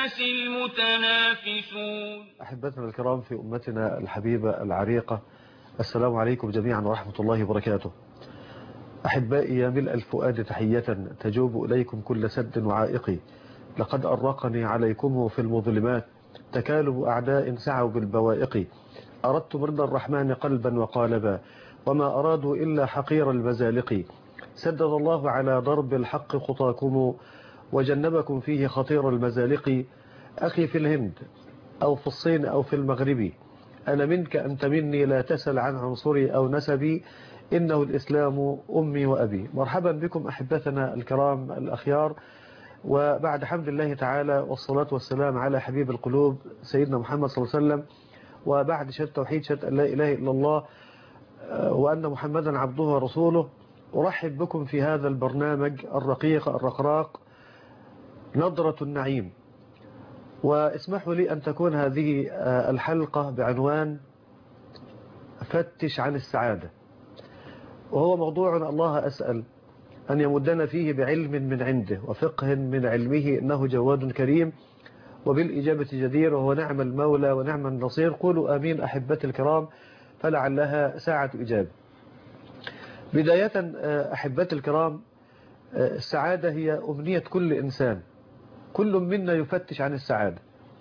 الناس المتنافسون. أحبتنا الكرام في أمتنا الحبيبة العريقة، السلام عليكم جميعا ورحمة الله وبركاته. أحبائي يا ملء الفؤاد تحية تجوب إليكم كل سد وعائق، لقد أرقني عليكم في المظلمات تكالب أعداء سعوا بالبوائق. أردت مرضى الرحمن قلبا وقالبا، وما أرادوا إلا حقير المزالق. سدد الله على ضرب الحق خطاكم وجنبكم فيه خطير المزالق. أخي في الهند أو في الصين أو في المغرب، أنا منك أنت مني، لا تسل عن عنصري أو نسبي، إنه الإسلام أمي وأبي. مرحبا بكم أحبتنا الكرام الأخيار، وبعد حمد الله تعالى والصلاة والسلام على حبيب القلوب سيدنا محمد صلى الله عليه وسلم، وبعد شهادة توحيد شهادة أن لا إله إلا الله وأن محمدا عبده ورسوله، أرحب بكم في هذا البرنامج الرقيق الرقراق نظرة النعيم. واسمحوا لي أن تكون هذه الحلقة بعنوان فتش عن السعادة، وهو موضوع الله أسأل أن يمدنا فيه بعلم من عنده وفقه من علمه، إنه جواد كريم وبالإجابة جدير، وهو نعم المولى ونعم النصير. قولوا آمين أحبتي الكرام، فلعلها ساعة إجابة. بداية أحبتي الكرام، السعادة هي أمنية كل إنسان، كل منا يفتش عن السعادة،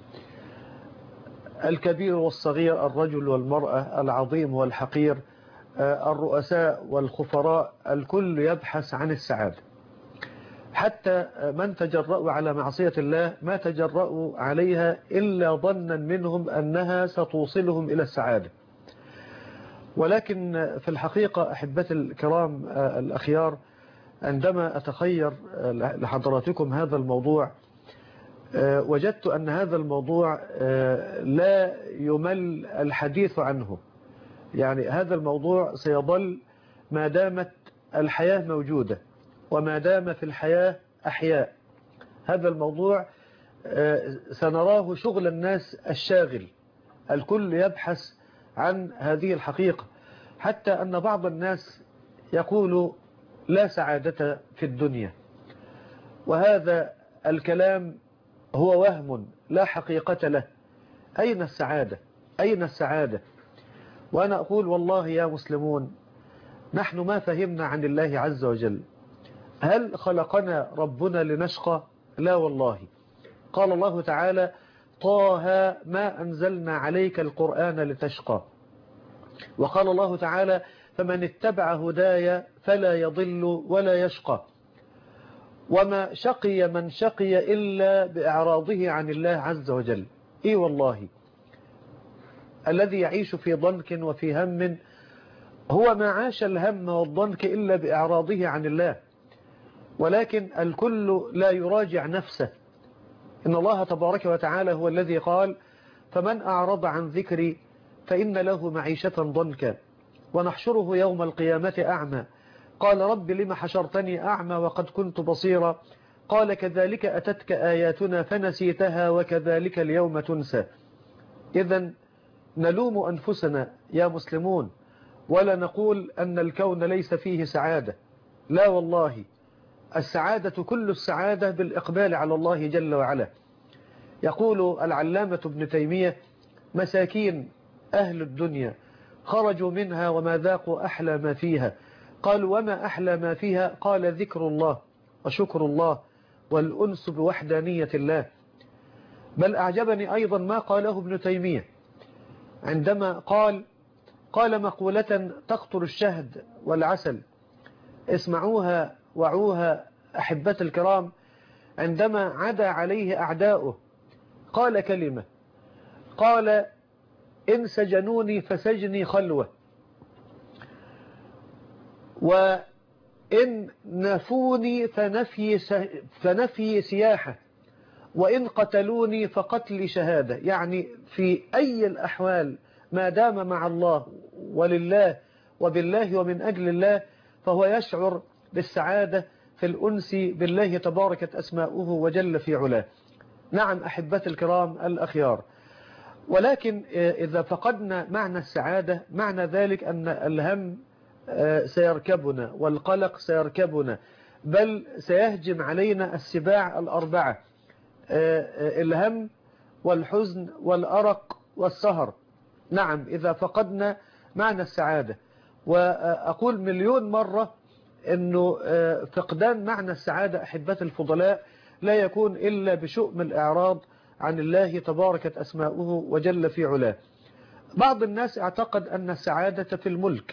الكبير والصغير، الرجل والمرأة، العظيم والحقير، الرؤساء والخفراء، الكل يبحث عن السعادة. حتى من تجرؤوا على معصية الله ما تجرؤوا عليها إلا ظنا منهم أنها ستوصلهم إلى السعادة. ولكن في الحقيقة أحبتي الكرام الأخيار، عندما أتخير لحضراتكم هذا الموضوع، وجدت أن هذا الموضوع لا يمل الحديث عنه. يعني هذا الموضوع سيظل ما دامت الحياة موجودة وما دام في الحياة أحياء. هذا الموضوع سنراه شغل الناس الشاغل، الكل يبحث عن هذه الحقيقة، حتى أن بعض الناس يقول لا سعادة في الدنيا، وهذا الكلام هو وهم لا حقيقة له. أين السعادة؟ أين السعادة؟ وأنا أقول والله يا مسلمون، نحن ما فهمنا عن الله عز وجل. هل خلقنا ربنا لنشقى؟ لا والله. قال الله تعالى: طه ما أنزلنا عليك القرآن لتشقى. وقال الله تعالى: فمن اتبع هدايا فلا يضل ولا يشقى. وما شقي من شقي إلا بإعراضه عن الله عز وجل. إيه والله، الذي يعيش في ضنك وفي هم هو ما عاش الهم والضنك إلا بإعراضه عن الله. ولكن الكل لا يراجع نفسه. إن الله تبارك وتعالى هو الذي قال: فمن أعرض عن ذكري فإن له معيشة ضنكا ونحشره يوم القيامة أعمى. قال: رب لم حشرتني أعمى وقد كنت بصيرا. قال: كذلك أتتك آياتنا فنسيتها وكذلك اليوم تنسى. إذن نلوم أنفسنا يا مسلمون، ولا نقول أن الكون ليس فيه سعادة. لا والله، السعادة كل السعادة بالإقبال على الله جل وعلا. يقول العلامة ابن تيمية: مساكين أهل الدنيا خرجوا منها وما ذاقوا أحلى ما فيها. قالوا: وما أحلى ما فيها؟ قال: ذكر الله وشكر الله والأنس بوحدانية الله. بل أعجبني أيضا ما قاله ابن تيمية عندما قال مقولة تقطر الشهد والعسل، اسمعوها وعوها أحبة الكرام. عندما عدا عليه أعداؤه قال كلمة، قال: إن سجنوني فسجني خلوة، وإن نفوني فنفي سياحة، وإن قتلوني فقتلي شهادة. يعني في أي الأحوال ما دام مع الله ولله وبالله ومن أجل الله فهو يشعر بالسعادة في الأنس بالله تباركت أسماؤه وجل في علاه. نعم أحبة الكرام الأخيار، ولكن إذا فقدنا معنى السعادة معنى ذلك أن الهم سيركبنا والقلق سيركبنا، بل سيهجم علينا السباع الأربعة: الهم والحزن والأرق والسهر. نعم، إذا فقدنا معنى السعادة. وأقول مليون مرة أنه فقدان معنى السعادة أحبتي الفضلاء لا يكون إلا بشؤم الإعراض عن الله تباركت أسماؤه وجل في علاه. بعض الناس اعتقد أن السعادة في الملك،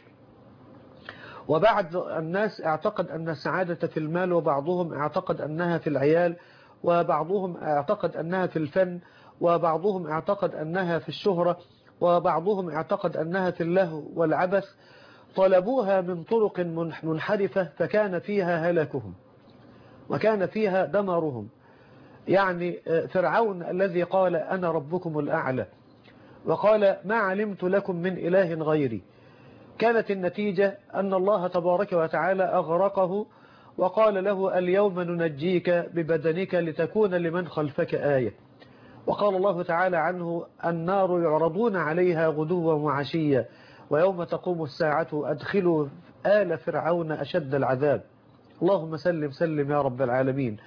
وبعض الناس اعتقد أن السعادة في المال، وبعضهم اعتقد أنها في العيال، وبعضهم اعتقد أنها في الفن، وبعضهم اعتقد أنها في الشهرة، وبعضهم اعتقد أنها في اللهو والعبث. طلبوها من طرق منحرفة فكان فيها هلاكهم وكان فيها دمرهم. يعني فرعون الذي قال أنا ربكم الأعلى وقال ما علمت لكم من إله غيري، كانت النتيجة أن الله تبارك وتعالى أغرقه وقال له اليوم ننجيك ببدنك لتكون لمن خلفك آية. وقال الله تعالى عنه النار يعرضون عليها غدوا وعشيا ويوم تقوم الساعة أدخلوا آل فرعون أشد العذاب. اللهم سلم سلم يا رب العالمين.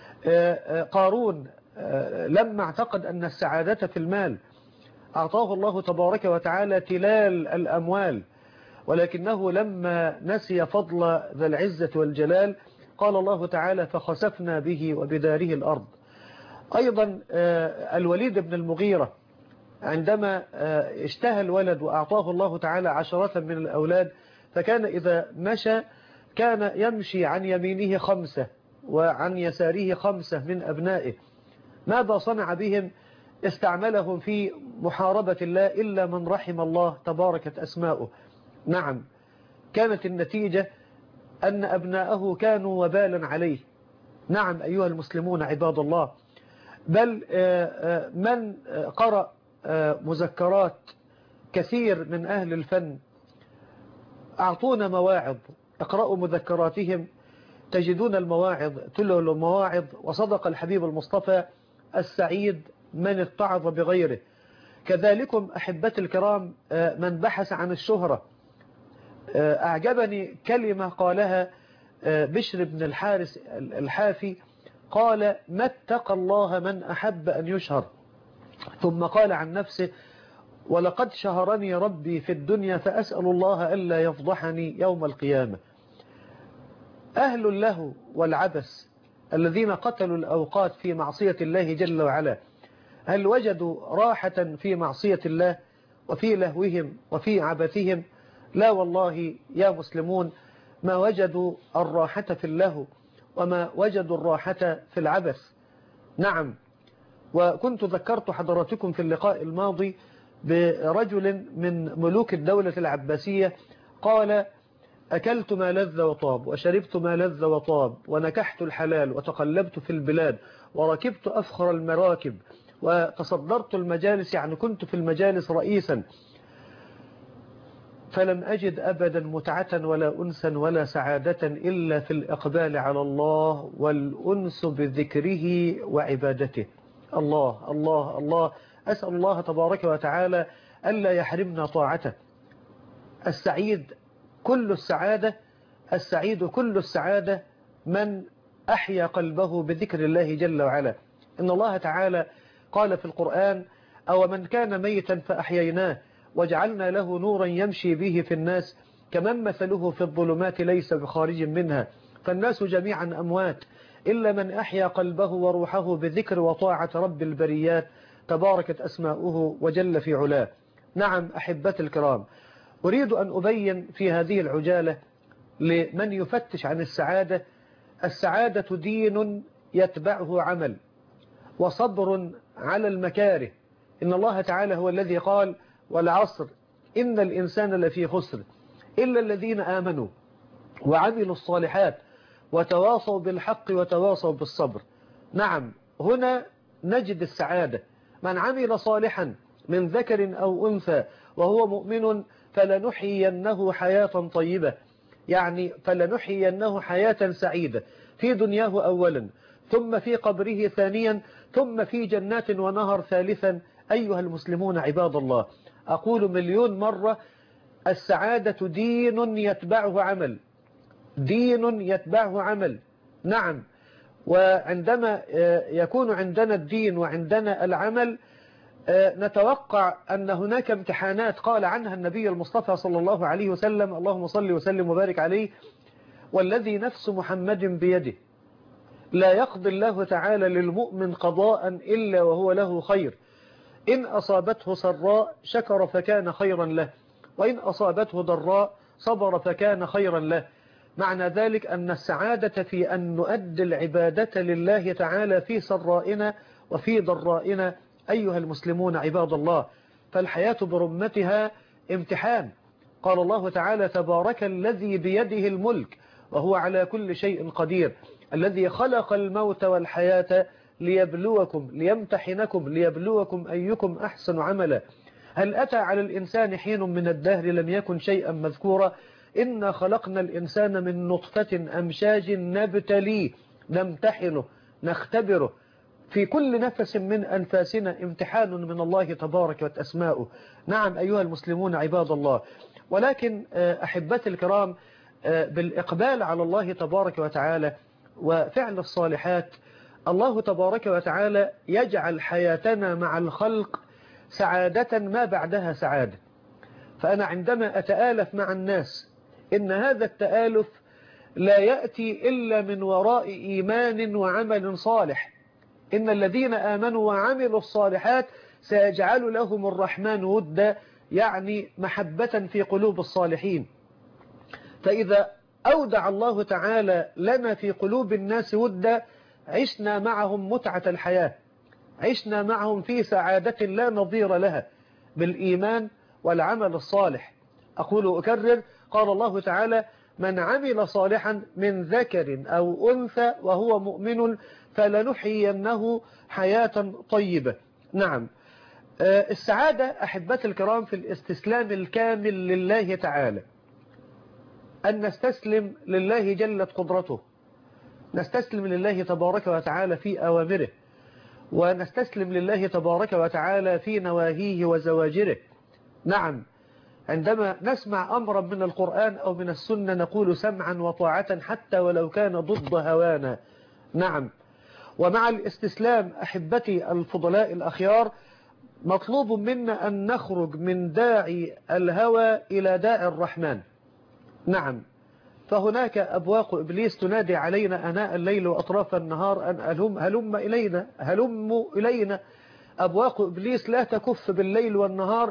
قارون لما اعتقد أن السعادة في المال أعطاه الله تبارك وتعالى تلال الأموال، ولكنه لما نسي فضل ذا العزة والجلال قال الله تعالى فخسفنا به وبداره الأرض. أيضا الوليد بن المغيرة عندما اشتهى الولد وأعطاه الله تعالى عشرة من الأولاد، فكان إذا مشى كان يمشي عن يمينه 5 وعن يساره 5 من أبنائه. ماذا صنع بهم؟ استعملهم في محاربة الله إلا من رحم الله تباركت أسماؤه. نعم، كانت النتيجة أن أبناءه كانوا وبالا عليه. نعم أيها المسلمون عباد الله، بل من قرأ مذكرات كثير من أهل الفن أعطونا مواعظ، اقرأوا مذكراتهم تجدون المواعظ تلو المواعظ. وصدق الحبيب المصطفى السعيد من اتعظ بغيره. كذلكم أحبتي الكرام من بحث عن الشهرة. أعجبني كلمة قالها بشر بن الحارث الحافي، قال ما اتقى الله من أحب أن يشهر، ثم قال عن نفسه ولقد شهرني ربي في الدنيا فأسأل الله ألا يفضحني يوم القيامة. أهل اللهو والعبث الذين قتلوا الأوقات في معصية الله جل وعلا، هل وجدوا راحة في معصية الله وفي لهوهم وفي عبثهم؟ لا والله يا مسلمون، ما وجدوا الراحة في اللهو وما وجدوا الراحة في العبث. نعم، وكنت ذكرت حضراتكم في اللقاء الماضي برجل من ملوك الدولة العباسية قال أكلت ما لذ وطاب وشربت ما لذ وطاب ونكحت الحلال وتقلبت في البلاد وركبت أفخر المراكب وتصدرت المجالس، يعني كنت في المجالس رئيسا، فلم أجد أبدا متعة ولا أنسا ولا سعادة إلا في الإقبال على الله والأنس بذكره وعبادته. الله الله الله، أسأل الله تبارك وتعالى ألا يحرمنا طاعته. السعيد كل السعادة، السعيد كل السعادة من أحيا قلبه بذكر الله جل وعلا. إن الله تعالى قال في القرآن أو من كان ميتا فأحييناه وجعلنا له نورا يمشي به في الناس كمن مثله في الظلمات ليس بخارج منها فالناس جميعا أموات إلا من أحيا قلبه وروحه بذكر وطاعة رب البريات تباركت أسماؤه وجل في علاه. نعم أحبتي الكرام، أريد أن أبين في هذه العجالة لمن يفتش عن السعادة: السعادة دين يتبعه عمل وصبر على المكاره. إن الله تعالى هو الذي قال والعصر إن الإنسان لفي خسر إلا الذين آمنوا وعملوا الصالحات وتواصوا بالحق وتواصوا بالصبر. نعم، هنا نجد السعادة. من عمل صالحا من ذكر أو أنثى وهو مؤمن فلنحيينه حياة طيبة، يعني فلنحيينه حياة سعيدة في دنياه أولا ثم في قبره ثانيا ثم في جنات ونهر ثالثا. أيها المسلمون عباد الله، أقول مليون مرة: السعادة دين يتبعه عمل، دين يتبعه عمل. نعم، وعندما يكون عندنا الدين وعندنا العمل نتوقع أن هناك امتحانات قال عنها النبي المصطفى صلى الله عليه وسلم، اللهم صل وسلم وبارك عليه: والذي نفس محمد بيده لا يقضي الله تعالى للمؤمن قضاء إلا وهو له خير، إن أصابته سراء شكر فكان خيرا له، وإن أصابته ضراء صبر فكان خيرا له. معنى ذلك أن السعادة في أن نؤدي العبادة لله تعالى في سرائنا وفي ضرائنا أيها المسلمون عباد الله. فالحياة برمتها امتحان. قال الله تعالى: تبارك الذي بيده الملك وهو على كل شيء قدير، الذي خلق الموت والحياة ليبلوكم ليمتحنكم ليبلوكم أيكم أحسن عملا. هل أتى على الإنسان حين من الدهر لم يكن شيئا مذكورا؟ إنا خلقنا الإنسان من نطفة أمشاج نبتليه نمتحنه نختبره. في كل نفس من أنفاسنا امتحان من الله تبارك وتسماؤه. نعم أيها المسلمون عباد الله. ولكن أحبتي الكرام، بالإقبال على الله تبارك وتعالى وفعل الصالحات، الله تبارك وتعالى يجعل حياتنا مع الخلق سعادة ما بعدها سعادة. فأنا عندما أتآلف مع الناس إن هذا التآلف لا يأتي إلا من وراء إيمان وعمل صالح. إن الذين آمنوا وعملوا الصالحات سيجعل لهم الرحمن ودا، يعني محبة في قلوب الصالحين. فإذا أودع الله تعالى لنا في قلوب الناس ودا عشنا معهم متعة الحياة، عشنا معهم في سعادة لا نظير لها بالإيمان والعمل الصالح. أقول أكرر، قال الله تعالى: من عمل صالحا من ذكر أو أنثى وهو مؤمن فلنحيينه حياة طيبة. نعم، السعادة أحبتي الكرام في الاستسلام الكامل لله تعالى، أن نستسلم لله جلت قدرته، نستسلم لله تبارك وتعالى في أوامره، ونستسلم لله تبارك وتعالى في نواهيه وزواجره. نعم، عندما نسمع أمرا من القرآن أو من السنة نقول سمعا وطاعة حتى ولو كان ضد هوانا. نعم، ومع الاستسلام أحبتي الفضلاء الأخيار مطلوب منا أن نخرج من داعي الهوى إلى داعي الرحمن. نعم، فهناك أبواق إبليس تنادي علينا أناء الليل وأطراف النهار أن هلم إلينا هلم إلينا. أبواق إبليس لا تكف بالليل والنهار،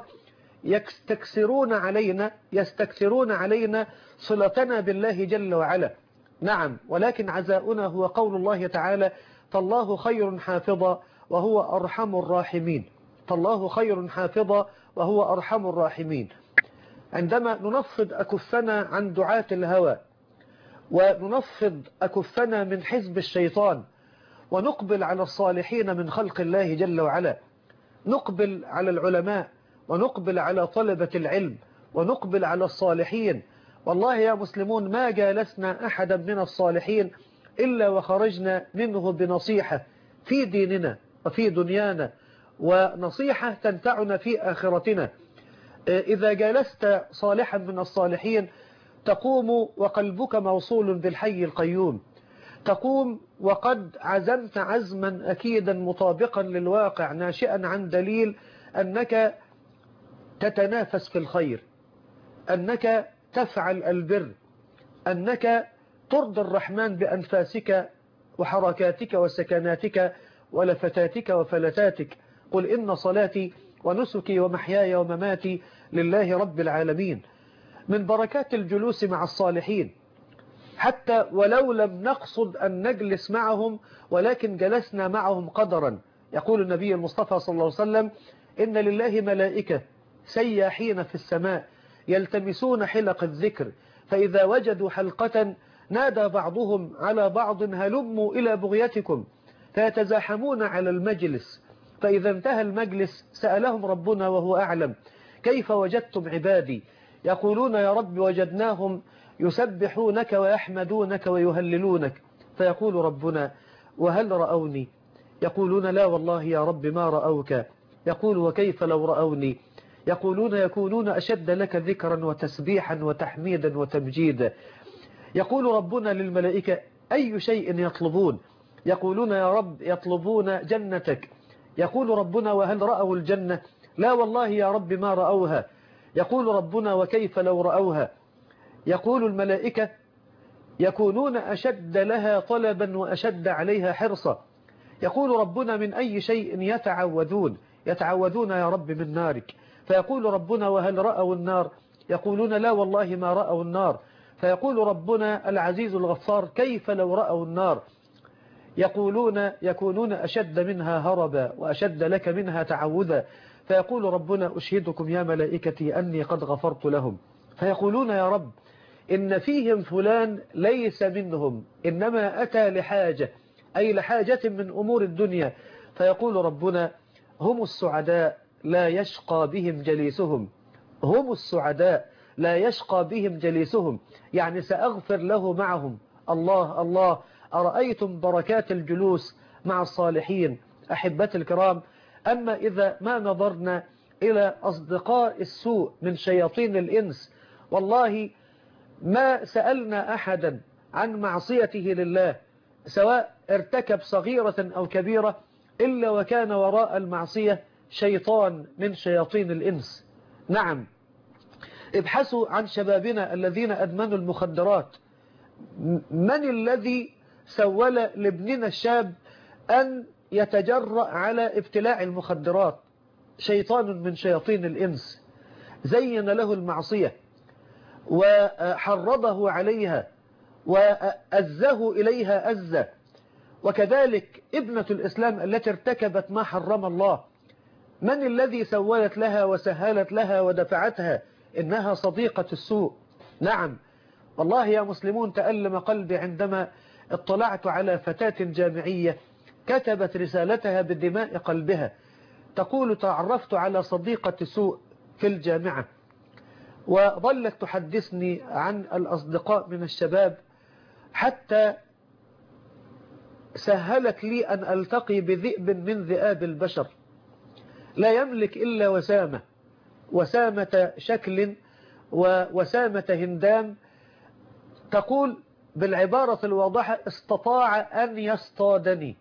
يستكثرون علينا صلتنا بالله جل وعلا. نعم، ولكن عزاؤنا هو قول الله تعالى: فالله خير حافظا وهو أرحم الراحمين. فالله خير حافظا وهو أرحم الراحمين. عندما ننفض أكفنا عن دعاة الهوى، وننفض أكفنا من حزب الشيطان، ونقبل على الصالحين من خلق الله جل وعلا، نقبل على العلماء، ونقبل على طلبة العلم، ونقبل على الصالحين. والله يا مسلمون ما جالسنا أحدا من الصالحين إلا وخرجنا منه بنصيحة في ديننا وفي دنيانا، ونصيحة تنفعنا في آخرتنا. إذا جالست صالحا من الصالحين تقوم وقلبك موصول بالحي القيوم، تقوم وقد عزمت عزما أكيدا مطابقا للواقع، ناشئا عن دليل أنك تتنافس في الخير، أنك تفعل البر، أنك ترضي الرحمن بأنفاسك وحركاتك وسكناتك ولفتاتك وفلتاتك. قل إن صلاتي ونسكي ومحياي ومماتي لله رب العالمين. من بركات الجلوس مع الصالحين، حتى ولو لم نقصد أن نجلس معهم ولكن جلسنا معهم قدرا. يقول النبي المصطفى صلى الله عليه وسلم: إن لله ملائكة سياحين في السماء يلتمسون حلق الذكر، فإذا وجدوا حلقة نادى بعضهم على بعض هلموا إلى بغيتكم، فيتزاحمون على المجلس، فإذا انتهى المجلس سألهم ربنا وهو أعلم: كيف وجدتم عبادي؟ يقولون: يا رب وجدناهم يسبحونك ويحمدونك ويهللونك. فيقول ربنا: وهل رأوني؟ يقولون: لا والله يا رب ما رأوك. يقول: وكيف لو رأوني؟ يقولون: يكونون أشد لك ذكرا وتسبيحا وتحميدا وتمجيدا. يقول ربنا للملائكة: أي شيء يطلبون؟ يقولون يا رب يطلبون جنتك. يقول ربنا وهل رأوا الجنة؟ لا والله يا رب ما رأوها. يقول ربنا وكيف لو رأوها؟ يقول الملائكة يكونون أشد لها طلبا وأشد عليها حرصا. يقول ربنا من أي شيء يتعوذون؟ يتعوذون يا رب من نارك. فيقول ربنا وهل رأوا النار؟ يقولون لا والله ما رأوا النار. فيقول ربنا العزيز الغفار كيف لو رأوا النار؟ يكونون أشد منها هربا وأشد لك منها تعوذا. فيقول ربنا أشهدكم يا ملائكتي أني قد غفرت لهم. فيقولون يا رب إن فيهم فلان ليس منهم إنما أتى لحاجة، أي لحاجة من أمور الدنيا. فيقول ربنا هم السعداء لا يشقى بهم جليسهم. هم السعداء لا يشقى بهم جليسهم، يعني سأغفر له معهم. الله الله، أرأيتم بركات الجلوس مع الصالحين. أحبتي الكرام، أما إذا ما نظرنا إلى أصدقاء السوء من شياطين الإنس، والله ما سألنا أحدا عن معصيته لله سواء ارتكب صغيرة أو كبيرة إلا وكان وراء المعصية شيطان من شياطين الإنس. نعم، ابحثوا عن شبابنا الذين أدمنوا المخدرات. من الذي سول لابننا الشاب أن يتجرأ على ابتلاع المخدرات؟ شيطان من شياطين الإنس زين له المعصية وحرضه عليها وأزه إليها أزة. وكذلك ابنة الإسلام التي ارتكبت ما حرم الله، من الذي سولت لها وسهلت لها ودفعتها؟ إنها صديقة السوء. نعم والله يا مسلمون، تألم قلبي عندما اطلعت على فتاة جامعية كتبت رسالتها بدماء قلبها، تقول تعرفت على صديقة سوء في الجامعة، وظلت تحدثني عن الأصدقاء من الشباب حتى سهلت لي أن ألتقي بذئب من ذئاب البشر لا يملك إلا وسامة، وسامة شكل ووسامة هندام. تقول بالعبارة الواضحة استطاع أن يصطادني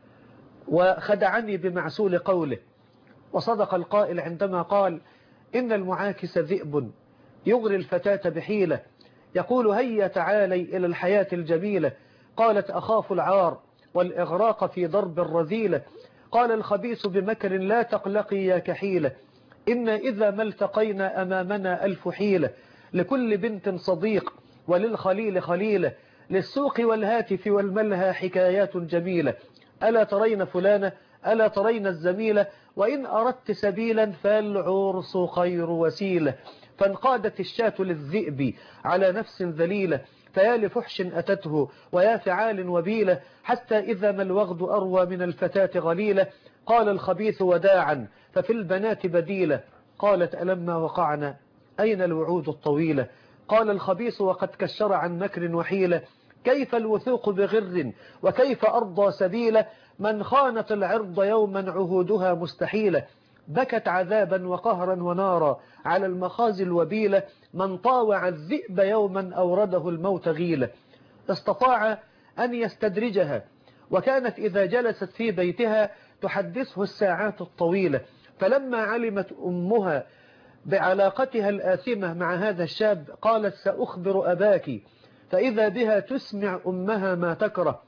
وخدعني بمعسول قوله. وصدق القائل عندما قال إن المعاكس ذئب يغري الفتاة بحيلة، يقول هيا تعالي إلى الحياة الجميلة. قالت أخاف العار والإغراق في ضرب الرذيلة. قال الخبيث بمكر لا تقلقي يا كحيلة، إن إذا ما التقينا أمامنا ألف حيلة. لكل بنت صديق وللخليل خليلة، للسوق والهاتف والملهى حكايات جميلة. ألا ترين فلانة ألا ترين الزميلة، وإن أردت سبيلا فالعرس خير وسيلة. فانقادت الشاة للذئب على نفس ذليلة، فيا لفحش أتته ويا فعال وبيلة، حتى إذا ما الوغد أروى من الفتاة غليلة. قال الخبيث وداعا ففي البنات بديلة. قالت ألما وقعنا أين الوعود الطويلة؟ قال الخبيث وقد كشر عن مكر وحيلة، كيف الوثوق بغر وكيف أرضى سبيلة، من خانت العرض يوما عهودها مستحيلة. بكت عذابا وقهرا ونارا على المخازي الوبيلة، من طاوع الذئب يوما أورده الموت غيلة. استطاع أن يستدرجها، وكانت إذا جلست في بيتها تحدثه الساعات الطويلة. فلما علمت أمها بعلاقتها الآثمة مع هذا الشاب قالت سأخبر أباك، فإذا بها تسمع أمها ما تكره.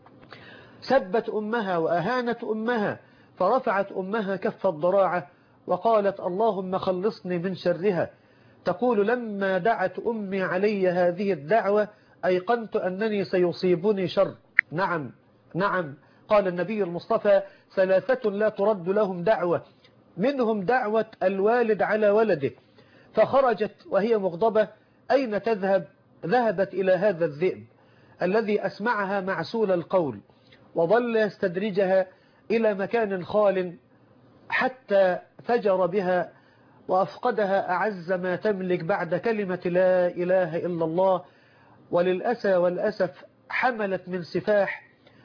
سبت أمها وأهانت أمها، فرفعت أمها كف الضراعة وقالت اللهم خلصني من شرها. تقول لما دعت أمي علي هذه الدعوة أيقنت أنني سيصيبني شر. نعم نعم، قال النبي المصطفى ثلاثة لا ترد لهم دعوة، منهم دعوة الوالد على ولده. فخرجت وهي مغضبة، أين تذهب؟ ذهبت إلى هذا الذئب الذي أسمعها معسول القول، وظل يستدرجها إلى مكان خال حتى فجر بها وأفقدها أعز ما تملك بعد كلمة لا إله إلا الله. وللأسى والأسف حملت من سفاح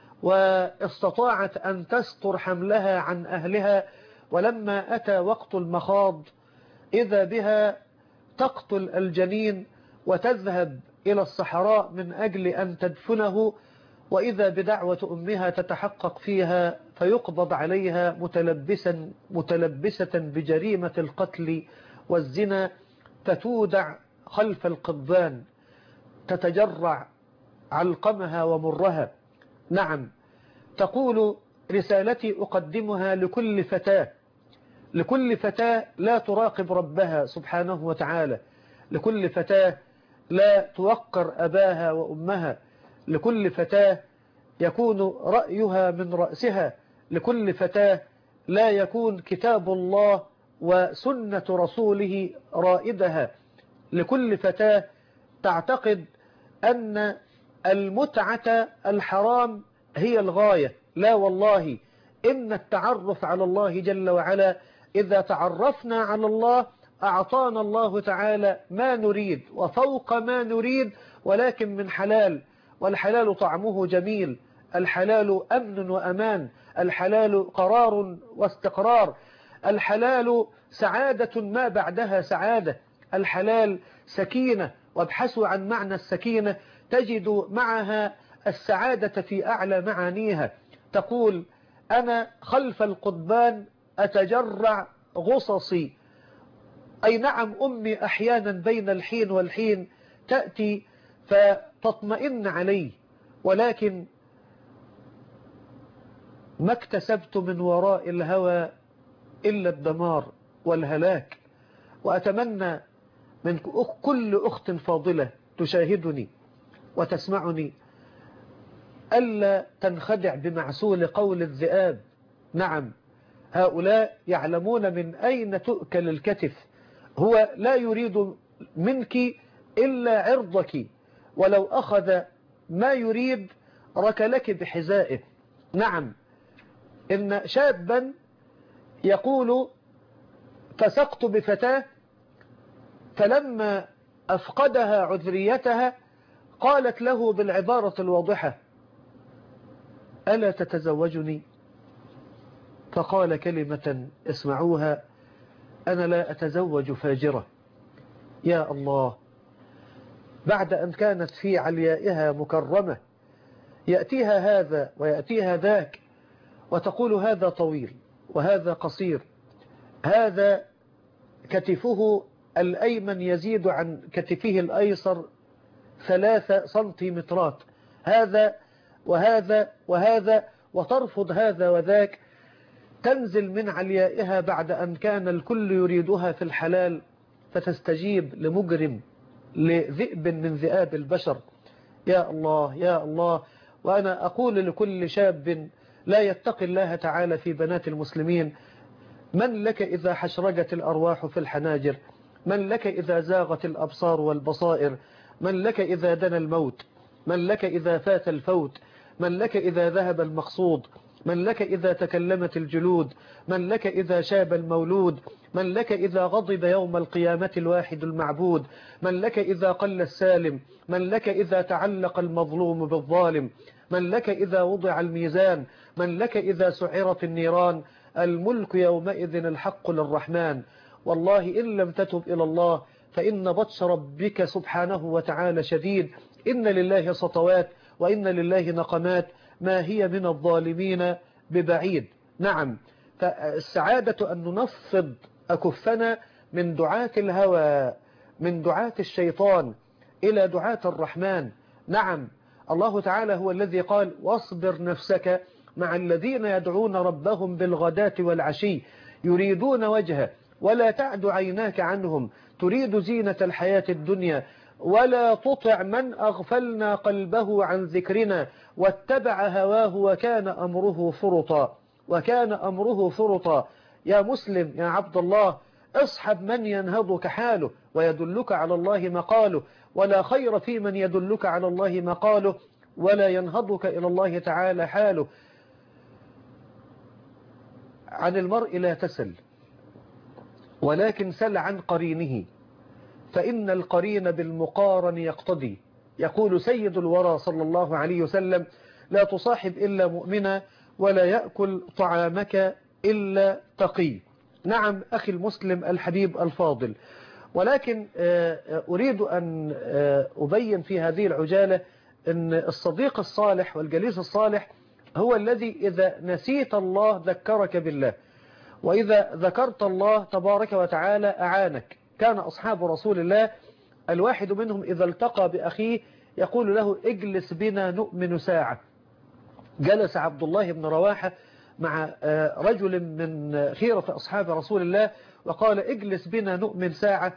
واستطاعت أن تستر حملها عن أهلها. ولما أتى وقت المخاض إذا بها تقتل الجنين وتذهب إلى الصحراء من أجل أن تدفنه. وإذا بدعوة أمها تتحقق فيها فيقبض عليها متلبسة بجريمة القتل والزنا، فتودع خلف القضبان تتجرع علقمها ومرها. نعم، تقول: رسالتي أقدمها لكل فتاة لا تراقب ربها سبحانه وتعالى، لكل فتاة لا توقر أباها وأمها، لكل فتاة يكون رأيها من رأسها، لكل فتاة لا يكون كتاب الله وسنة رسوله رائدها، لكل فتاة تعتقد أن المتعة الحرام هي الغاية. لا والله، إن التعرف على الله جل وعلا، إذا تعرفنا على الله أعطانا الله تعالى ما نريد وفوق ما نريد، ولكن من حلال، والحلال طعمه جميل، الحلال أمن وأمان، الحلال قرار واستقرار، الحلال سعادة ما بعدها سعادة، الحلال سكينة، وابحثوا عن معنى السكينة تجد معها السعادة في أعلى معانيها. تقول: أنا خلف القضبان أتجرع غصصي. أي نعم، أمي أحيانا بين الحين والحين تأتي فتطمئن علي، ولكن ما اكتسبت من وراء الهوى إلا الدمار والهلاك. وأتمنى من كل أخت فاضلة تشاهدني وتسمعني ألا تنخدع بمعسول قول الذئاب. نعم، هؤلاء يعلمون من أين تؤكل الكتف. هو لا يريد منك إلا عرضك، ولو أخذ ما يريد ركلك بحذائه. نعم، إن شابا يقول: فسقت بفتاة، فلما أفقدها عذريتها قالت له بالعبارة الواضحة: ألا تتزوجني؟ فقال كلمة اسمعوها: أنا لا أتزوج فاجرة. يا الله، بعد أن كانت في عليائها مكرمة يأتيها هذا ويأتيها ذاك، وتقول: هذا طويل وهذا قصير، هذا كتفه الأيمن يزيد عن كتفه الأيسر 3 سنتيمترات، هذا وهذا وهذا، وترفض هذا وذاك. تنزل من عليائها بعد أن كان الكل يريدها في الحلال، فتستجيب لمجرم، لذئب من ذئاب البشر. يا الله يا الله. وأنا أقول لكل شاب لا يتقي الله تعالى في بنات المسلمين: من لك إذا حشرجت الأرواح في الحناجر؟ من لك إذا زاغت الأبصار والبصائر؟ من لك إذا دنا الموت؟ من لك إذا فات الفوت؟ من لك إذا ذهب المقصود؟ من لك إذا تكلمت الجلود؟ من لك إذا شاب المولود؟ من لك إذا غضب يوم القيامة الواحد المعبود؟ من لك إذا قل السالم؟ من لك إذا تعلق المظلوم بالظالم؟ من لك إذا وضع الميزان؟ من لك إذا سعرت النيران؟ الملك يومئذ الحق للرحمن. والله إن لم تتب إلى الله فإن بطش ربك سبحانه وتعالى شديد. إن لله سطوات وإن لله نقمات، ما هي من الظالمين ببعيد. نعم، فالسعادة أن ننفض أكفنا من دعاة الهوى، من دعاة الشيطان، إلى دعاة الرحمن. نعم، الله تعالى هو الذي قال: واصبر نفسك مع الذين يدعون ربهم بالغداة والعشي يريدون وجهه ولا تعد عيناك عنهم تريد زينة الحياة الدنيا ولا تطع من أغفلنا قلبه عن ذكرنا واتبع هواه وكان أمره فرطا. يا مسلم يا عبد الله، اصحب من ينهضك حاله ويدلك على الله مقاله، ولا خير في من يدلك على الله مقاله ولا ينهضك إلى الله تعالى حاله. عن المرء لا تسل، ولكن سل عن قرينه، فإن القرين بالمقارن يقتضي. يقول سيد الورى صلى الله عليه وسلم: لا تصاحب إلا مؤمنا ولا يأكل طعامك إلا تقي. نعم أخي المسلم الحبيب الفاضل، ولكن أريد أن أبين في هذه العجالة أن الصديق الصالح والجليس الصالح هو الذي إذا نسيت الله ذكرك بالله، وإذا ذكرت الله تبارك وتعالى أعانك. كان أصحاب رسول الله الواحد منهم إذا التقى بأخيه يقول له اجلس بنا نؤمن ساعة. جلس عبد الله بن رواحة مع رجل من خيرة أصحاب رسول الله وقال اجلس بنا نؤمن ساعة،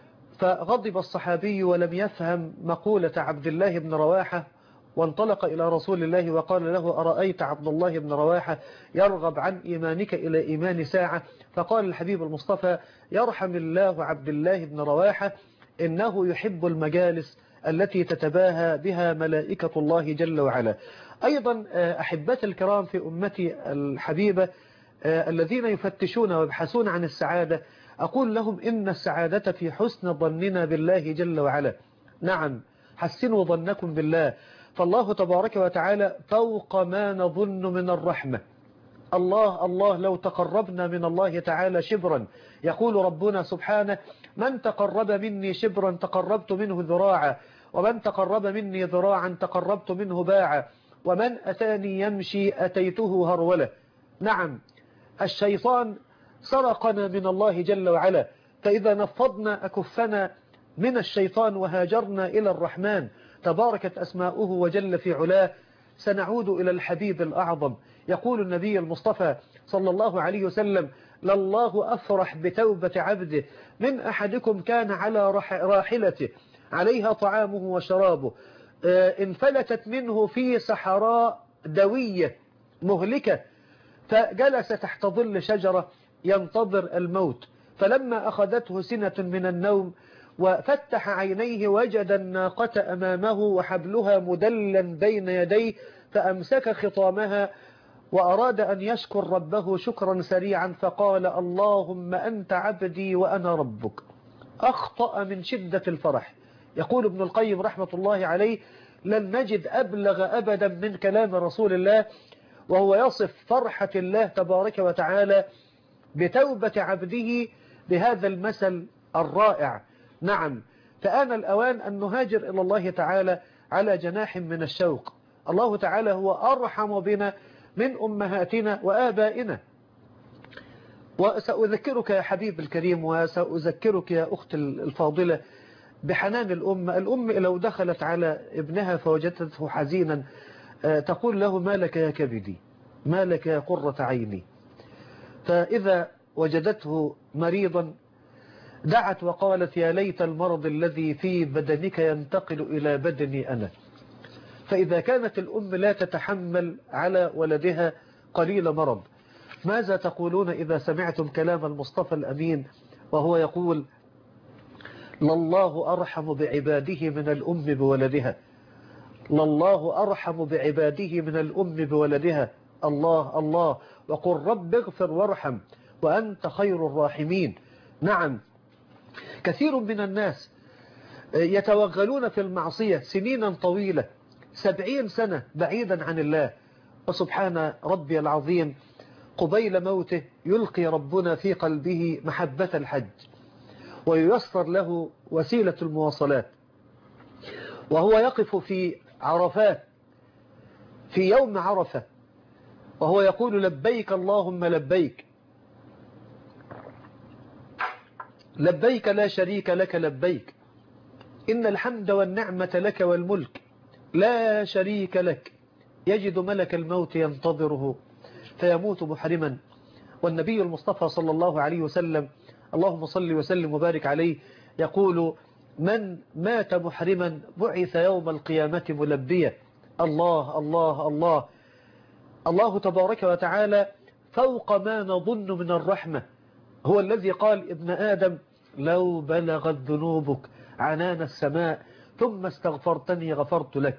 فغضب الصحابي ولم يفهم مقولة عبد الله بن رواحة، وانطلق إلى رسول الله وقال له أرأيت عبد الله بن رواحة يرغب عن إيمانك إلى إيمان ساعة؟ فقال الحبيب المصطفى يرحم الله عبد الله بن رواحة، إنه يحب المجالس التي تتباهى بها ملائكة الله جل وعلا. أيضا أحبتي الكرام في أمتي الحبيبة الذين يفتشون ويبحثون عن السعادة، أقول لهم إن السعادة في حسن ظننا بالله جل وعلا. نعم، حسنوا ظنكم بالله، فالله تبارك وتعالى فوق ما نظن من الرحمة. الله لو تقربنا من الله تعالى شبرا، يقول ربنا سبحانه من تقرب مني شبرا تقربت منه ذراعا، ومن تقرب مني ذراعا تقربت منه باعا، ومن أتاني يمشي أتيته هرولة. نعم، الشيطان سرقنا من الله جل وعلا، فإذا نفضنا أكفنا من الشيطان وهاجرنا إلى الرحمن تباركت أسماؤه وجل في علاه سنعود إلى الحبيب الأعظم. يقول النبي المصطفى صلى الله عليه وسلم لله أفرح بتوبة عبده من أحدكم كان على راحلته عليها طعامه وشرابه انفلتت منه في صحراء دوية مهلكة، فجلس تحت ظل شجرة ينتظر الموت، فلما أخذته سنة من النوم وفتح عينيه وجد الناقة أمامه وحبلها مدلا بين يديه، فأمسك خطامها وأراد أن يشكر ربه شكرا سريعا فقال اللهم أنت عبدي وأنا ربك. أخطأ من شدة الفرح. يقول ابن القيم رحمة الله عليه لن نجد أبلغ أبدا من كلام رسول الله وهو يصف فرحة الله تبارك وتعالى بتوبة عبده بهذا المثل الرائع. نعم، فآن الأوان أن نهاجر إلى الله تعالى على جناح من الشوق. الله تعالى هو أرحم بنا من أمهاتنا وآبائنا. وسأذكرك يا حبيب الكريم وسأذكرك يا أخت الفاضلة بحنان الأم لو دخلت على ابنها فوجدته حزينا تقول له ما لك يا كبدي، ما لك يا قرة عيني. فإذا وجدته مريضا دعت وقالت يا ليت المرض الذي في بدنك ينتقل إلى بدني أنا. فإذا كانت الأم لا تتحمل على ولدها قليل مرض، ماذا تقولون إذا سمعتم كلام المصطفى الأمين وهو يقول لله أرحم بعباده من الأم بولدها، لله أرحم بعباده من الأم بولدها. الله وقل رب اغفر وارحم وأنت خير الراحمين. نعم، كثير من الناس يتوغلون في المعصية سنينا طويلة 70 سنة بعيدا عن الله، وسبحان ربي العظيم قبيل موته يلقي ربنا في قلبه محبة الحج وييسر له وسيلة المواصلات، وهو يقف في عرفات في يوم عرفة وهو يقول لبيك اللهم لبيك، لبيك لا شريك لك لبيك، إن الحمد والنعمة لك والملك لا شريك لك. يجد ملك الموت ينتظره فيموت محرما. والنبي المصطفى صلى الله عليه وسلم اللهم صل وسلم وبارك عليه يقول من مات محرما بعث يوم القيامة ملبيا. الله تبارك وتعالى فوق ما نظن من الرحمة، هو الذي قال ابن آدم لو بلغت ذنوبك عنان السماء ثم استغفرتني غفرت لك.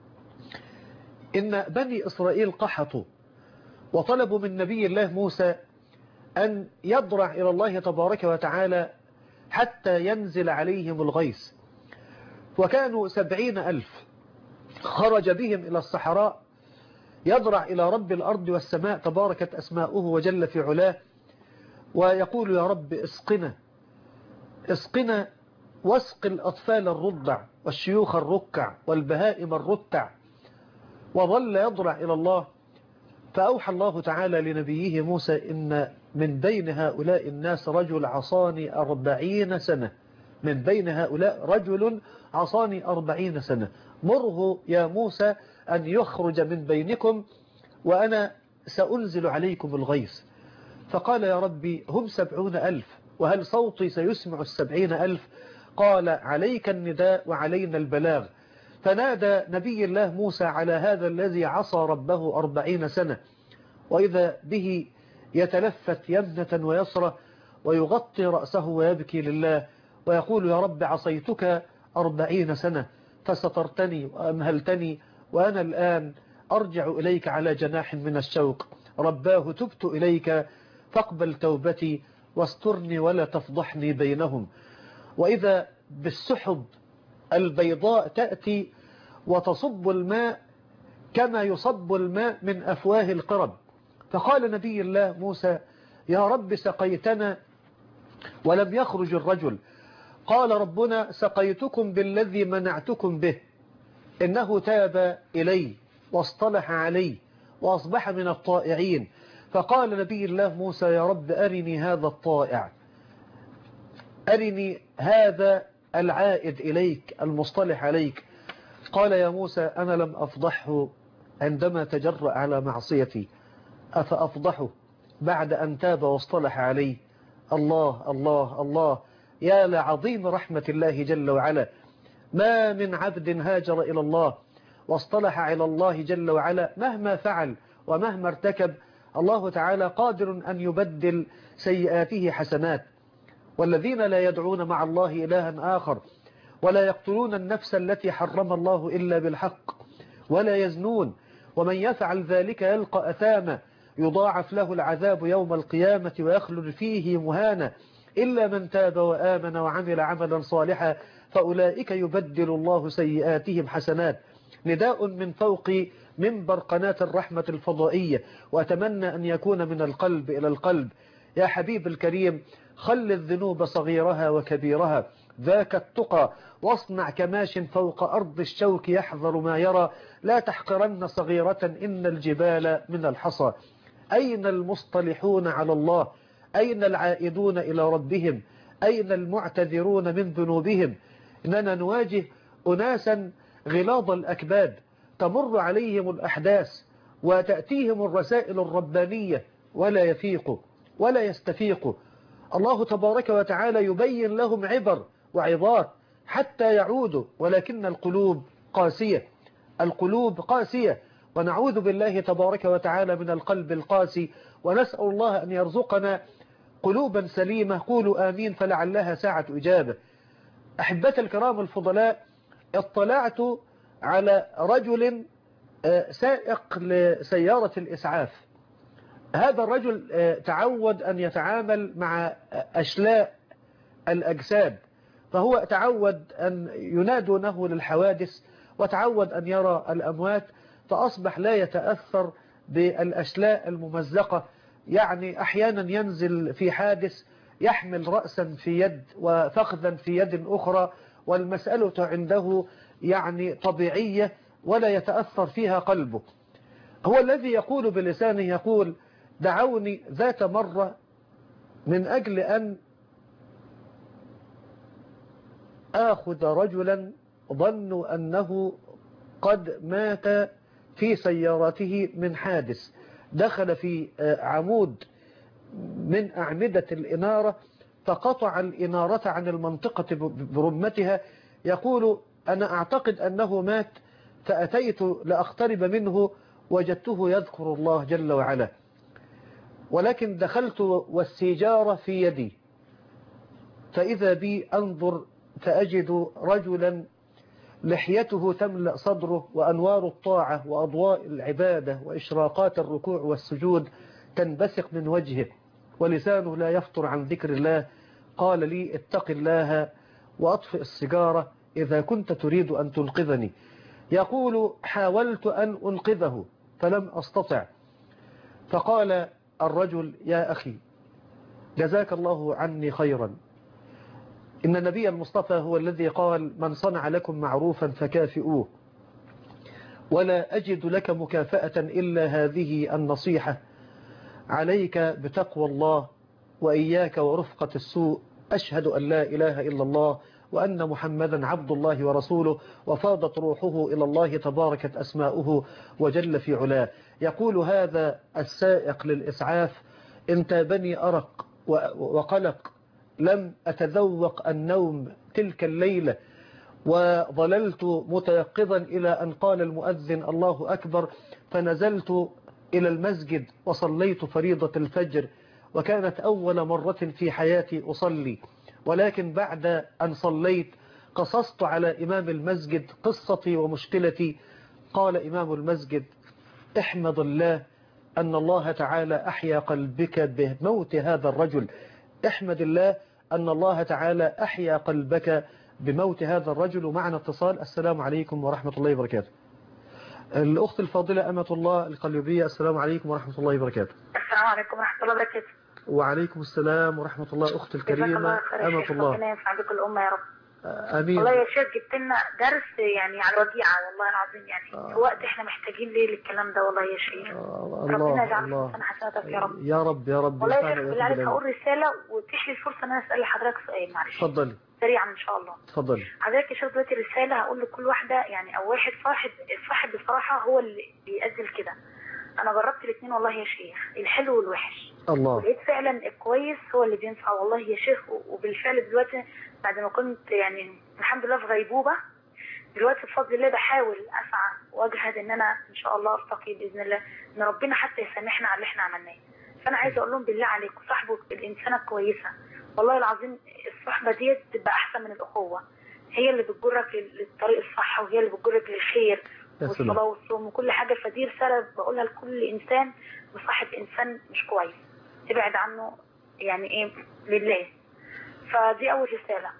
إن بني إسرائيل قحطوا وطلبوا من نبي الله موسى أن يضرع إلى الله تبارك وتعالى حتى ينزل عليهم الغيث، وكانوا 70,000 خرج بهم إلى الصحراء يضرع إلى رب الأرض والسماء تباركت أسماؤه وجل في علاه ويقول يا رب اسقنا واسق الأطفال الرضع والشيوخ الركع والبهائم الرتع، وظل يضرع إلى الله. فأوحى الله تعالى لنبيه موسى إن من بين هؤلاء الناس رجل عصاني 40 سنة، من بين هؤلاء رجل عصاني 40 سنة، مره يا موسى أن يخرج من بينكم وأنا سأنزل عليكم الغيث. فقال يا ربي هم 70,000 وهل صوتي سيسمع 70,000؟ قال عليك النداء وعلينا البلاغ. فنادى نبي الله موسى على هذا الذي عصى ربه 40 سنة، وإذا به يتلفت يمنة ويسرى ويغطي رأسه ويبكي لله ويقول يا رب عصيتك 40 سنة فسترتني وأمهلتني، وأنا الآن أرجع إليك على جناح من الشوق. رباه تبت إليك فاقبل توبتي واسترني ولا تفضحني بينهم. وإذا بالسحب البيضاء تأتي وتصب الماء كما يصب الماء من أفواه القرب. فقال نبي الله موسى يا رب سقيتنا ولم يخرج الرجل. قال ربنا سقيتكم بالذي منعتكم به، إنه تاب إلي واصطلح علي وأصبح من الطائعين. فقال نبي الله موسى يا رب أرني هذا الطائع، أرني هذا العائد إليك المصطلح عليك. قال يا موسى أنا لم أفضحه عندما تجرأ على معصيتي، أفأفضحه بعد أن تاب واصطلح علي؟ الله الله الله، يا لعظيم رحمة الله جل وعلا. ما من عبد هاجر إلى الله واصطلح على الله جل وعلا مهما فعل ومهما ارتكب، الله تعالى قادر أن يبدل سيئاته حسنات. والذين لا يدعون مع الله إلها آخر ولا يقتلون النفس التي حرم الله إلا بالحق ولا يزنون ومن يفعل ذلك يلقى أثاما يضاعف له العذاب يوم القيامة ويخلد فيه مهانا إلا من تاب وآمن وعمل عملا صالحا فأولئك يبدل الله سيئاتهم حسنات. نداء من فوق منبر قناة الرحمة الفضائية، وأتمنى أن يكون من القلب إلى القلب. يا حبيب الكريم خل الذنوب صغيرها وكبيرها، ذاك التقى، واصنع كماش فوق أرض الشوك يحذر ما يرى، لا تحقرن صغيرة إن الجبال من الحصى. أين المصطلحون على الله؟ أين العائدون إلى ربهم؟ أين المعتذرون من ذنوبهم؟ إننا نواجه أناسا غلاظ الأكباد تمر عليهم الأحداث وتأتيهم الرسائل الربانية ولا يفيقوا ولا يستفيقوا. الله تبارك وتعالى يبين لهم عبر وعظات حتى يعودوا، ولكن القلوب قاسية، القلوب قاسية، ونعوذ بالله تبارك وتعالى من القلب القاسي، ونسأل الله أن يرزقنا قلوبا سليمة. قولوا آمين فلعلها ساعة إجابة. أحبتي الكرام الفضلاء، اطلعت على رجل سائق لسيارة الإسعاف. هذا الرجل تعود أن يتعامل مع أشلاء الأجساد، فهو تعود أن ينادونه للحوادث وتعود أن يرى الأموات، فأصبح لا يتأثر بالأشلاء الممزقة. يعني أحيانا ينزل في حادث يحمل رأسا في يد وفخذا في يد أخرى، والمسألة عنده يعني طبيعية ولا يتأثر فيها قلبه. هو الذي يقول بلسانه، يقول دعوني ذات مرة من أجل أن آخذ رجلا ظنوا أنه قد مات في سيارته من حادث، دخل في عمود من أعمدة الإنارة فقطع الإنارة عن المنطقة برمتها. يقول أنا أعتقد أنه مات، فأتيت لأقترب منه وجدته يذكر الله جل وعلا، ولكن دخلت والسيجارة في يدي، فإذا بي أنظر فأجد رجلا لحيته تملأ صدره وأنوار الطاعة وأضواء العبادة وإشراقات الركوع والسجود تنبثق من وجهه، ولسانه لا يفطر عن ذكر الله. قال لي اتق الله وأطفئ السيجارة إذا كنت تريد أن تنقذني. يقول حاولت أن أنقذه فلم أستطع، فقال الرجل يا أخي جزاك الله عني خيرا، إن النبي المصطفى هو الذي قال: من صنع لكم معروفا فكافئوه، ولا أجد لك مكافأة إلا هذه النصيحة: عليك بتقوى الله وإياك ورفقة السوء. أشهد أن لا إله إلا الله وأن محمدا عبد الله ورسوله، وفاضت روحه إلى الله تباركت أسماؤه وجل في علاه. يقول هذا السائق للإسعاف: انتابني أرق وقلق، لم أتذوق النوم تلك الليلة، وظللت متيقظا إلى أن قال المؤذن الله أكبر، فنزلت إلى المسجد وصليت فريضة الفجر، وكانت أول مرة في حياتي أصلي. ولكن بعد أن صليت قصصت على إمام المسجد قصتي ومشكلتي. قال إمام المسجد: احمد الله أن الله تعالى أحيا قلبك بموت هذا الرجل. احمد الله أن الله تعالى أحيا قلبك بموت هذا الرجل. ومعنا اتصال. السلام عليكم ورحمة الله وبركاته. الأخت الفاضلة أمة الله القليوبية، السلام عليكم ورحمة الله وبركاته. السلام عليكم ورحمة الله وبركاته. وعليكم السلام ورحمة الله. أخت الكريمة أمة الله، ربنا ينفع بكم الأمة يا رب. أمين. والله يا شيخ جبت لنا درس يعني على الوديعة، والله العظيم يعني في وقت احنا محتاجين ليه للكلام ده والله يا شيخ. ربنا يجعل في سنة حسناتك يا رب. يا رب يا رب. والله يا شيخ بالله عليك هقول رسالة وتيح لي الفرصة ان انا اسأل حضرتك سؤال، معلش. اتفضلي. سريعا ان شاء الله. اتفضلي حضرتك يا شيخ. دلوقتي رسالة هقول لكل واحدة يعني، او واحد صاحب بصراحة هو اللي بيأذل كده. انا جربت الاثنين والله يا شيخ، الحلو والوحش. الله. ولقيت فعلا الكويس هو اللي بينفع والله يا شيخ. وبالفعل دلوقتي بعد ما كنت يعني الحمد لله في غيبوبة، دلوقتي بفضل الله بحاول اسعى واجهد ان انا ان شاء الله ارتقي باذن الله، ان ربنا حتى يسامحنا على اللي احنا عملناه. فانا عايزه اقول لهم بالله عليكم صاحبوا الانسانه الكويسه، والله العظيم الصحبه ديت تبقى احسن من الاخوه. هي اللي بتجرك للطريق الصح، وهي اللي بتجرك للخير والصلاه والصوم وكل حاجه. فدي رساله بقولها لكل انسان مصاحب انسان مش كويس، ابعد عنه يعني ايه لله. فدي اول رساله.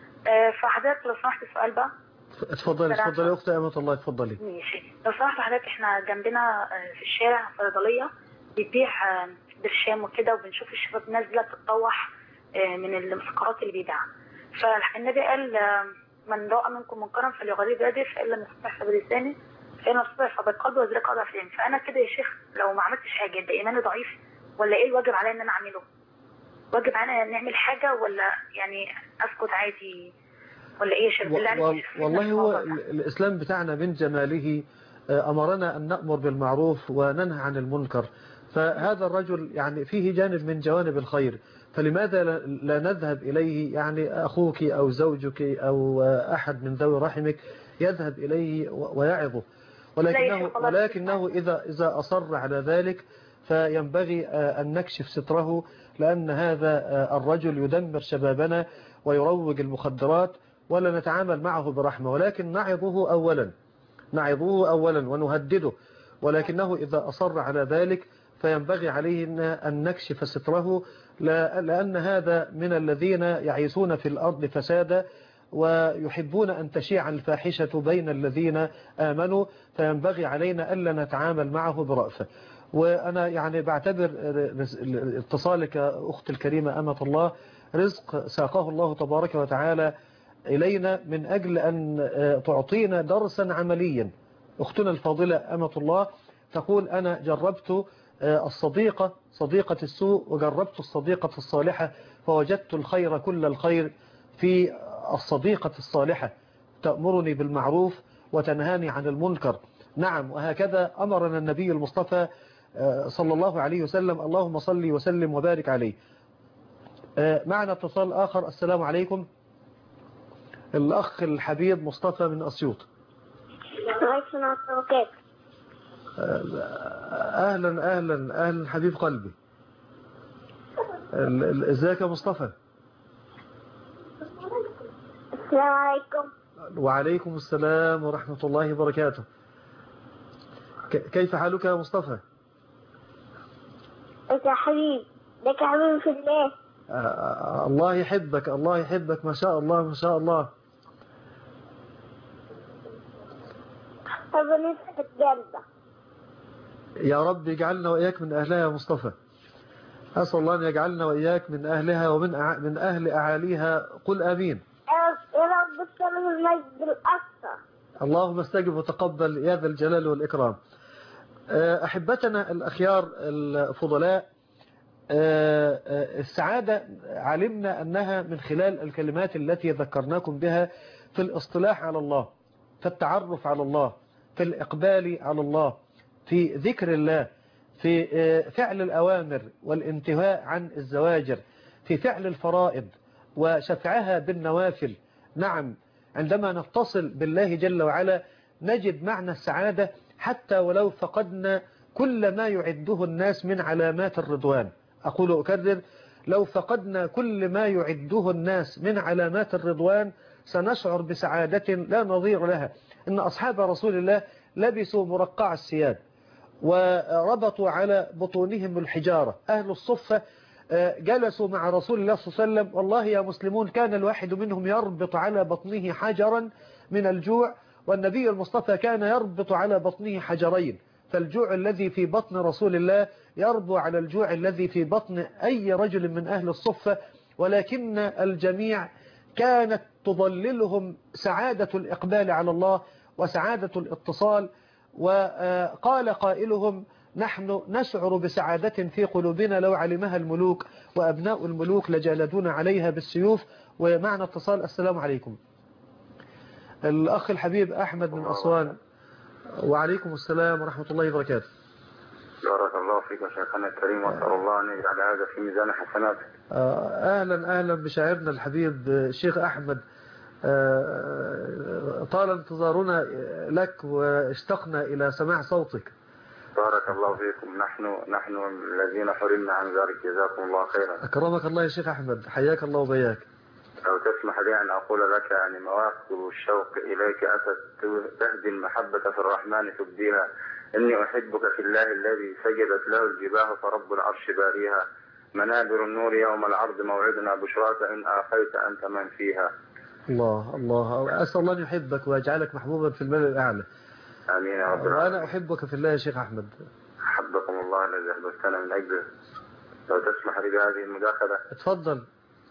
فحضرتك لو سمحت السؤال بقى. اتفضلي اتفضلي يا اختي امة الله، اتفضلي. ماشي. لو سمحت حضرتك، احنا جنبنا في الشارع صيدليه بتبيع برشام وكده، وبنشوف الشباب نازله تتطوح من المسكرات اللي بيبيعها. فالنبي قال: من راى منكم منكرا فليغيره بيده، فان لم يستطع فبلسانه، فان لم يستطع فبقلبه، وذلك اضعف الايمان. فانا كده يا شيخ لو ما عملتش حاجه يبقى ايماني ضعيف، ولا ايه الواجب عليا ان انا اعمله؟ واجب علينا نعمل حاجه ولا يعني اسكت عادي ولا ايه يا شيخ؟ والله هو الإسلام بتاعنا من جماله أمرنا أن نأمر بالمعروف وننهى عن المنكر. فهذا الرجل يعني فيه جانب من جوانب الخير، فلماذا لا نذهب إليه؟ يعني أخوك أو زوجك أو أحد من ذوي رحمك يذهب إليه ويعظه، ولكنه إذا أصر على ذلك فينبغي أن نكشف ستره، لأن هذا الرجل يدمر شبابنا ويروج المخدرات، ولا نتعامل معه برحمة، ولكن نعظه أولا ونهدده. ولكنه إذا أصر على ذلك فينبغي عليه أن نكشف ستره، لأن هذا من الذين يعيثون في الأرض فسادا ويحبون أن تشيع الفاحشة بين الذين آمنوا، فينبغي علينا ألا نتعامل معه برأفة. وأنا يعني بعتبر اتصالك أخت الكريمة أمة الله رزق ساقه الله تبارك وتعالى إلينا من أجل أن تعطينا درسا عمليا. أختنا الفاضلة أمة الله تقول: أنا جربت صديقة السوء وجربت الصديقة الصالحة، فوجدت الخير كل الخير في الصديقة الصالحة، تأمرني بالمعروف وتنهاني عن المنكر. نعم، وهكذا أمرنا النبي المصطفى صلى الله عليه وسلم. اللهم صل وسلم وبارك عليه. معنا اتصال آخر. السلام عليكم. الأخ الحبيب مصطفى من أسيوط. أهلا أهلا أهلا حبيب قلبي. ازيك يا مصطفى؟ السلام عليكم. وعليكم السلام ورحمة الله وبركاته. كيف حالك يا مصطفى؟ انت يا حبيب، لك حبيبي في الله. الله يحبك، الله يحبك، ما شاء الله ما شاء الله. ربنا يسعدك الجنة يا رب يجعلنا وإياك من أهلها يا مصطفى. أسأل الله أن يجعلنا وإياك من أهلها من أهل أعاليها. قل آمين. يا رب السلام المجد الأقصى. اللهم استجب وتقبل يا ذا الجلال والإكرام. أحبتنا الأخيار الفضلاء، السعادة علمنا أنها من خلال الكلمات التي ذكرناكم بها في الاصطلاح على الله، في التعرف على الله، في الإقبال على الله، في ذكر الله، في فعل الأوامر والانتهاء عن الزواجر، في فعل الفرائض وشفعها بالنوافل. نعم، عندما نتصل بالله جل وعلا نجد معنى السعادة حتى ولو فقدنا كل ما يعده الناس من علامات الرضوان. أقول وأكرر، لو فقدنا كل ما يعده الناس من علامات الرضوان سنشعر بسعادة لا نظير لها. إن أصحاب رسول الله لبسوا مرقع الثياب وربطوا على بطونهم الحجارة. أهل الصفة جلسوا مع رسول الله صلى الله عليه وسلم، والله يا مسلمون كان الواحد منهم يربط على بطنه حجرا من الجوع، والنبي المصطفى كان يربط على بطنه حجرين. فالجوع الذي في بطن رسول الله يربو على الجوع الذي في بطن أي رجل من أهل الصفة، ولكن الجميع كانت تضللهم سعادة الإقبال على الله وسعادة الاتصال. وقال قائلهم: نحن نشعر بسعادة في قلوبنا لو علمها الملوك، وأبناء الملوك لجالدون عليها بالسيوف. ومعنى اتصال: السلام عليكم. الأخ الحبيب أحمد من أسوان. وعليكم السلام ورحمة الله وبركاته. بارك الله فيك يا شيخنا الكريم، وأسأل الله أن يجعل هذا في ميزان حسناتك. أهلا بشاعرنا الحبيب الشيخ أحمد. طال انتظارنا لك واشتقنا إلى سماع صوتك. بارك الله فيكم. نحن الذين حرمنا عن ذلك، جزاكم الله خيرا. أكرمك الله يا شيخ أحمد، حياك الله وبياك. لو تسمح لي أن أقول لك يعني مواقف الشوق إليك أتت تهدي المحبة في الرحمن تبديها. إني أحبك في الله الذي سجدت له الجباه فرب العرش باريها. منابر النور يوم العرض موعدنا بشراك إن آخيت أنت من فيها. الله أسأل الله أن يحبك ويجعلك محبوبا في الملأ الأعلى. آمين يا رب العالمين. وأنا أحبك في الله يا شيخ أحمد. أحبكم الله الذي أحببتنا من أجله. لو تسمح لي بهذه المداخلة. اتفضل.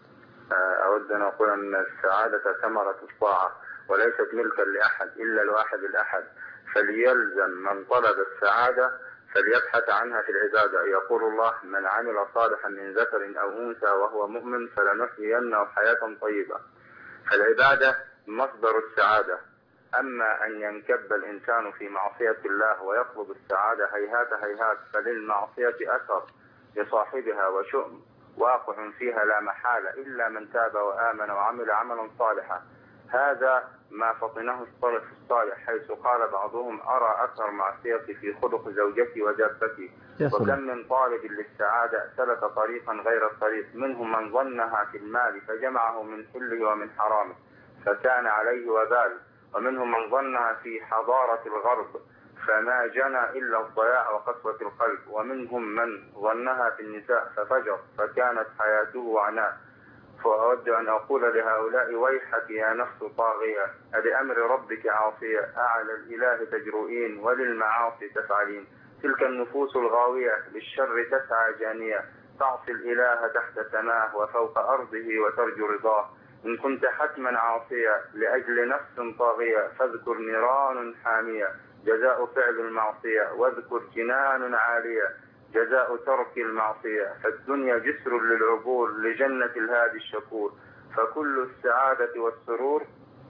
أود أن أقول أن السعادة ثمرة الطاعة وليست ملكا لأحد إلا الواحد الأحد، فليلزم من طلب السعادة فليبحث عنها في العبادة. يقول الله: من عمل صالحا من ذكر أو أنثى وهو مؤمن فلنحيينه حياة طيبة. فالعبادة مصدر السعادة. أما أن ينكب الإنسان في معصية الله ويطلب السعادة هيهات هيهات، فللمعصية أثر لصاحبها وشؤم واقع فيها لا محالة إلا من تاب وآمن وعمل عملا صالحا. هذا ما فطنه السلف الصالح، حيث قال بعضهم: أرى أثر معصيتي في خلق زوجتي ودابتي. وكم من طالب للسعادة سلك طريقا غير الطريق، منهم من ظنها في المال فجمعه من حله ومن حرامه فكان عليه وبال، ومنهم من ظنها في حضارة الغرب فما جنى إلا الضياع وقسوة القلب، ومنهم من ظنها في النساء ففجر فكانت حياته عناء. فأود أن أقول لهؤلاء: ويحك يا نفس طاغية، ألأمر ربك عاصية، أعلى الإله تجرؤين وللمعاصي تفعلين. تلك النفوس الغاوية بالشر تسعى جانية، تعصي الإله تحت سماه وفوق أرضه وترجو رضاه. إن كنت حتما عاصية لأجل نفس طاغية فاذكر نيران حامية جزاء فعل المعصية، واذكر جنان عالية جزاء ترك المعصية. فالدنيا جسر للعبور لجنة الهادي الشكور، فكل السعادة والسرور.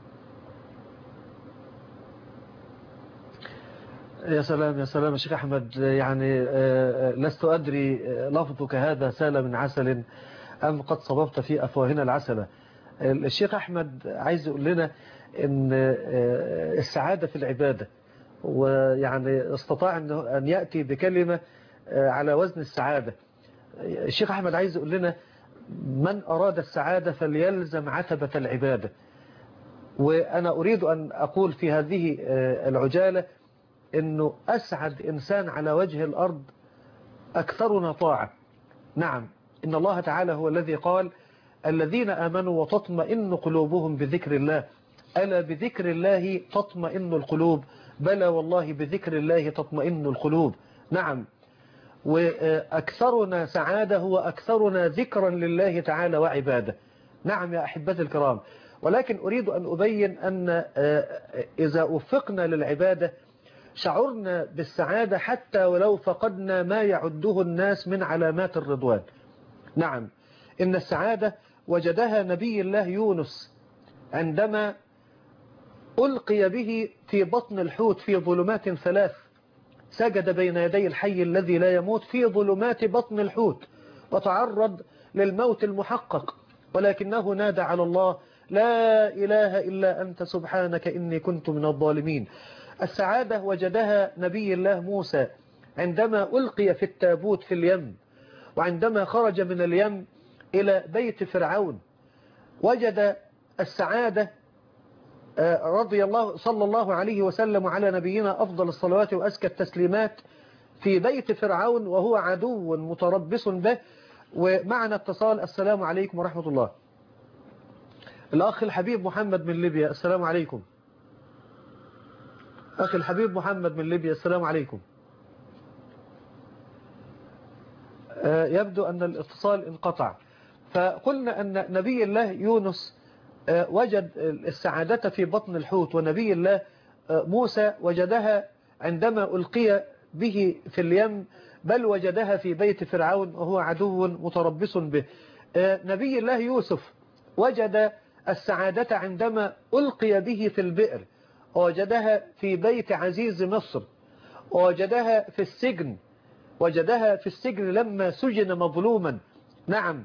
يا سلام يا سلام يا شيخ أحمد، يعني لست أدري لفظك هذا سال من عسل أم قد صببت في أفواهنا العسلة. الشيخ أحمد عايز يقول لنا إن السعادة في العبادة، ويعني استطاع أن يأتي بكلمة على وزن السعادة. الشيخ أحمد عايز يقول لنا: من أراد السعادة فليلزم عتبة العبادة. وأنا أريد أن أقول في هذه العجالة أنه أسعد إنسان على وجه الأرض أكثرنا طاعة. نعم، إن الله تعالى هو الذي قال: الذين آمنوا وتطمئن قلوبهم بذكر الله، ألا بذكر الله تطمئن القلوب، بلى والله بذكر الله تطمئن القلوب. نعم، وأكثرنا سعادة هو أكثرنا ذكرا لله تعالى وعباده. نعم يا أحبتي الكرام، ولكن أريد أن أبين أن إذا وفقنا للعبادة شعرنا بالسعادة حتى ولو فقدنا ما يعده الناس من علامات الرضوان. نعم، إن السعادة وجدها نبي الله يونس عندما ألقي به في بطن الحوت في ظلمات ثلاث، سجد بين يدي الحي الذي لا يموت في ظلمات بطن الحوت وتعرض للموت المحقق، ولكنه نادى على الله: لا إله إلا أنت سبحانك إني كنت من الظالمين. السعادة وجدها نبي الله موسى عندما ألقي في التابوت في اليم، وعندما خرج من اليم إلى بيت فرعون وجد السعادة رضي الله صلى الله عليه وسلم على نبينا أفضل الصلوات وأزكى التسليمات في بيت فرعون وهو عدو متربص به. ومعنا اتصال. السلام عليكم ورحمة الله. الأخ الحبيب محمد من ليبيا. السلام عليكم. أخي الحبيب محمد من ليبيا، السلام عليكم. يبدو أن الاتصال انقطع. فقلنا أن نبي الله يونس وجد السعادة في بطن الحوت، ونبي الله موسى وجدها عندما ألقي به في اليم، بل وجدها في بيت فرعون وهو عدو متربص به. نبي الله يوسف وجد السعادة عندما ألقي به في البئر، ووجدها في بيت عزيز مصر، ووجدها في السجن، وجدها في السجن لما سجن مظلوما. نعم،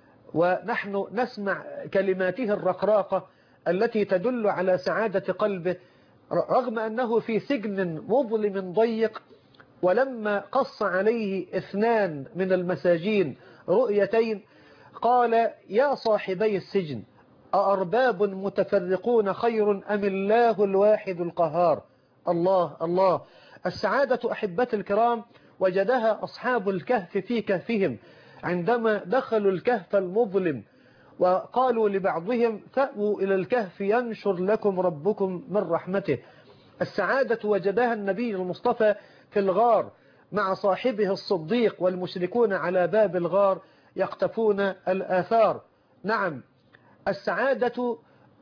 ونحن نسمع كلماته الرقراقة التي تدل على سعادة قلبه رغم أنه في سجن مظلم ضيق. ولما قص عليه 2 من المساجين رؤيتين قال: يا صاحبي السجن، أأرباب متفرقون خير أم الله الواحد القهار؟ الله الله. السعادة أحبتي الكرام وجدها أصحاب الكهف في كهفهم عندما دخلوا الكهف المظلم وقالوا لبعضهم: فأووا إلى الكهف ينشر لكم ربكم من رحمته. السعادة وجدها النبي المصطفى في الغار مع صاحبه الصديق والمشركون على باب الغار يقتفون الآثار. نعم، السعادة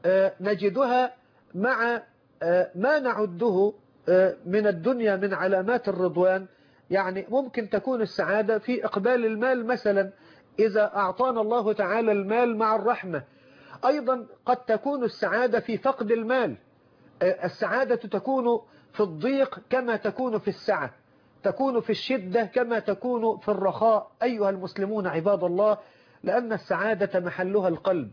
نجدها مع ما نعده من الدنيا من علامات الرضوان. يعني ممكن تكون السعادة في إقبال المال مثلا، إذا أعطانا الله تعالى المال مع الرحمة. أيضا قد تكون السعادة في فقد المال. السعادة تكون في الضيق كما تكون في السعة، تكون في الشدة كما تكون في الرخاء أيها المسلمون عباد الله، لأن السعادة محلها القلب.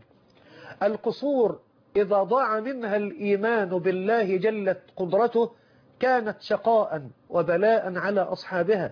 القصور إذا ضاع منها الإيمان بالله جلت قدرته كانت شقاء وبلاء على أصحابها.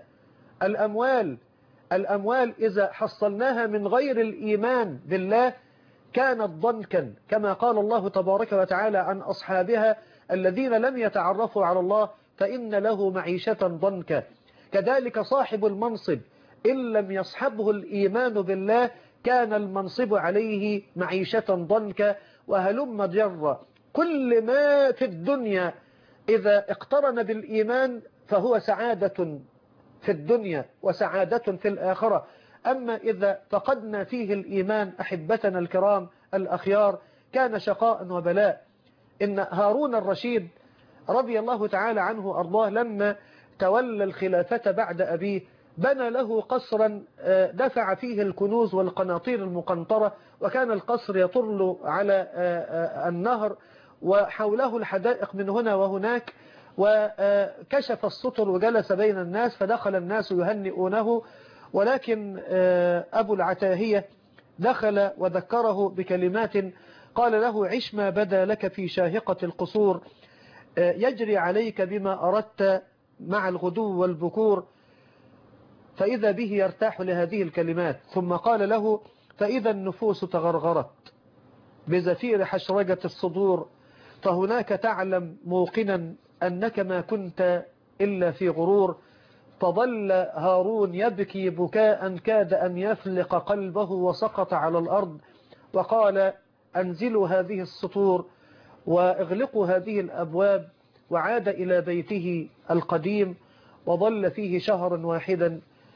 الأموال إذا حصلناها من غير الإيمان بالله كانت ضنكا، كما قال الله تبارك وتعالى عن أصحابها: الذين لم يتعرفوا على الله فإن له معيشة ضنكا. كذلك صاحب المنصب إن لم يصحبه الإيمان بالله كان المنصب عليه معيشة ضنكا، وهلم جرا. كل ما في الدنيا إذا اقترن بالإيمان فهو سعادة في الدنيا وسعادة في الآخرة. أما إذا فقدنا فيه الإيمان أحبتنا الكرام الأخيار كان شقاء وبلاء. إن هارون الرشيد رضي الله تعالى عنه وأرضاه لما تولى الخلافة بعد أبيه بنى له قصرا دفع فيه الكنوز والقناطير المقنطرة، وكان القصر يطل على النهر وحوله الحدائق من هنا وهناك، وكشف السطر وجلس بين الناس فدخل الناس يهنئونه. ولكن أبو العتاهية دخل وذكره بكلمات قال له: عش ما بدا لك في شاهقة القصور، يجري عليك بما أردت مع الغدو والبكور. فإذا به يرتاح لهذه الكلمات، ثم قال له: فإذا النفوس تغرغرت بزفير حشرجة الصدور فهناك تعلم موقنا أنك ما كنت إلا في غرور. فظل هارون يبكي بكاء كاد أن يفلق قلبه وسقط على الأرض، وقال: أنزلوا هذه السطور واغلقوا هذه الأبواب. وعاد إلى بيته القديم وظل فيه شهرا واحدا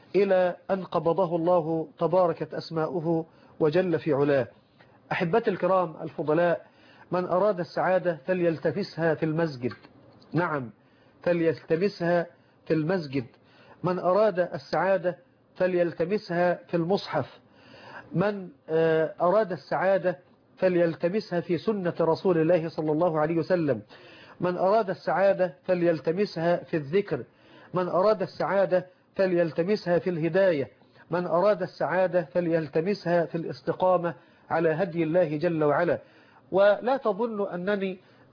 إلى أن قبضه الله تباركت أسماؤه وجل في علاه. أحبتي الكرام الفضلاء، من أراد السعادة فليلتمسها في المسجد. نعم، فليلتمسها في المسجد. من أراد السعادة فليلتمسها في المصحف. من أراد السعادة فليلتمسها في سنة رسول الله صلى الله عليه وسلم. من أراد السعادة فليلتمسها في الذكر. من أراد السعادة فليلتمسها في الهداية. من أراد السعادة فليلتمسها في الاستقامة على هدي الله جل وعلا. ولا تظن أنني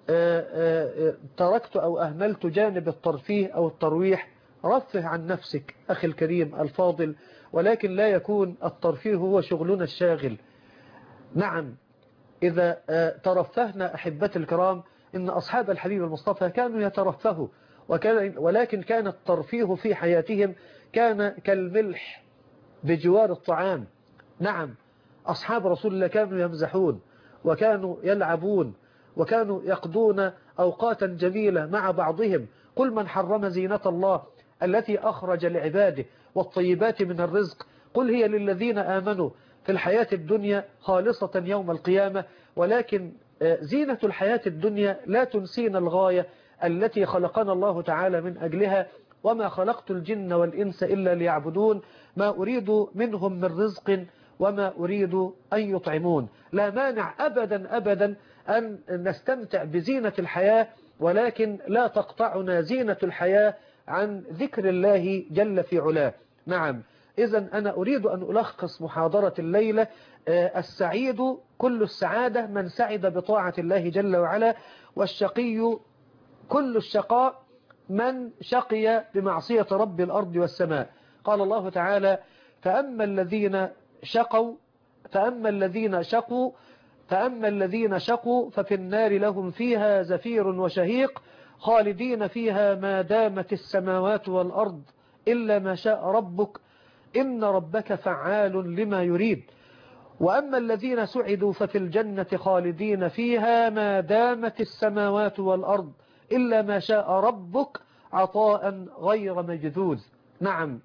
تركت أو أهملت جانب الترفيه أو الترويح. رفه عن نفسك أخي الكريم الفاضل، ولكن لا يكون الترفيه هو شغلنا الشاغل. نعم، إذا ترفهنا أحبتي الكرام، إن أصحاب الحبيب المصطفى كانوا يترفهوا، ولكن كان الترفيه في حياتهم كان كالملح بجوار الطعام. نعم، أصحاب رسول الله كانوا يمزحون وكانوا يلعبون وكانوا يقضون أوقاتا جميلة مع بعضهم. قل من حرم زينة الله التي أخرج لعباده والطيبات من الرزق، قل هي للذين آمنوا في الحياة الدنيا خالصة يوم القيامة. ولكن زينة الحياة الدنيا لا تنسينا الغاية التي خلقنا الله تعالى من أجلها. وما خلقت الجن والإنس إلا ليعبدون، ما أريد منهم من رزق وما أريد أن يطعمون. لا مانع أبدا أبدا أن نستمتع بزينة الحياة، ولكن لا تقطعنا زينة الحياة عن ذكر الله جل في علاه. نعم، إذن أنا أريد أن ألخص محاضرة الليلة. السعيد كل السعادة من سعد بطاعة الله جل وعلا، والشقي كل الشقاء من شقي بمعصية رب الأرض والسماء. قال الله تعالى: فأما الذين شقوا ففي النار لهم فيها زفير وشهيق خالدين فيها ما دامت السماوات والأرض إلا ما شاء ربك إن ربك فعال لما يريد. وأما الذين سعدوا ففي الجنة خالدين فيها ما دامت السماوات والأرض إلا ما شاء ربك عطاء غير مجذوذ. نعم،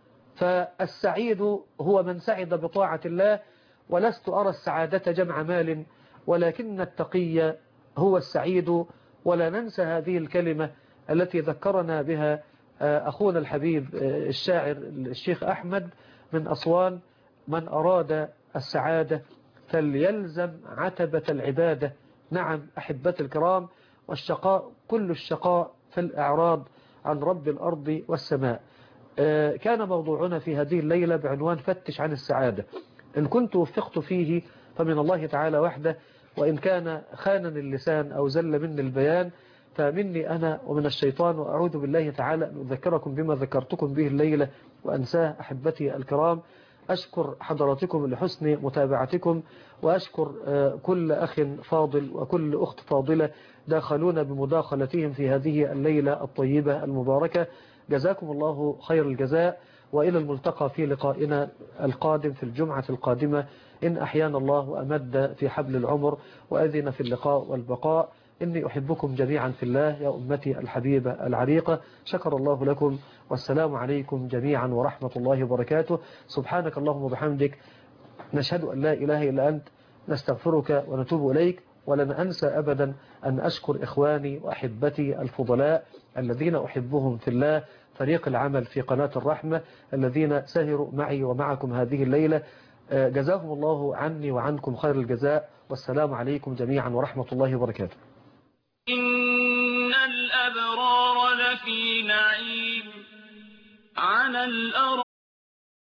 فالسعيد هو من سعد بطاعة الله. ولست أرى السعادة جمع مال، ولكن التقي هو السعيد. ولا ننسى هذه الكلمة التي ذكرنا بها أخونا الحبيب الشاعر الشيخ أحمد من أسوان: من أراد السعادة فليلزم عتبة العبادة. نعم أحبتي الكرام، والشقاء كل الشقاء في الإعراض عن رب الأرض والسماء. كان موضوعنا في هذه الليلة بعنوان فتش عن السعادة. إن كنت وفقت فيه فمن الله تعالى وحده، وإن كان خانني اللسان أو زل مني البيان فمني أنا ومن الشيطان. وأعوذ بالله تعالى أن أذكركم بما ذكرتكم به الليلة وأنساه. أحبتي الكرام، أشكر حضراتكم لحسن متابعتكم، وأشكر كل أخ فاضل وكل أخت فاضلة داخلون بمداخلتهم في هذه الليلة الطيبة المباركة. جزاكم الله خير الجزاء، وإلى الملتقى في لقائنا القادم في الجمعة القادمة إن أحيانا الله وأمد في حبل العمر وأذن في اللقاء والبقاء. إني أحبكم جميعا في الله يا أمتي الحبيبة العريقة. شكر الله لكم، والسلام عليكم جميعا ورحمة الله وبركاته. سبحانك اللهم وبحمدك، نشهد أن لا إله إلا أنت، نستغفرك ونتوب إليك. ولن أنسى أبدا أن أشكر إخواني وأحبتي الفضلاء الذين أحبهم في الله، فريق العمل في قناة الرحمة الذين سهروا معي ومعكم هذه الليلة. جزاهم الله عني وعنكم خير الجزاء، والسلام عليكم جميعا ورحمة الله وبركاته. إن الأبرار لفي نعيم على الأرض